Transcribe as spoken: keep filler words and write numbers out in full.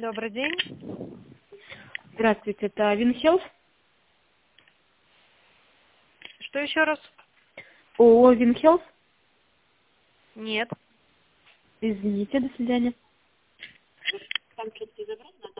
Добрый день. Здравствуйте, это Винхелс? Что еще раз? ООО Винхелс? Нет. Извините, до свидания.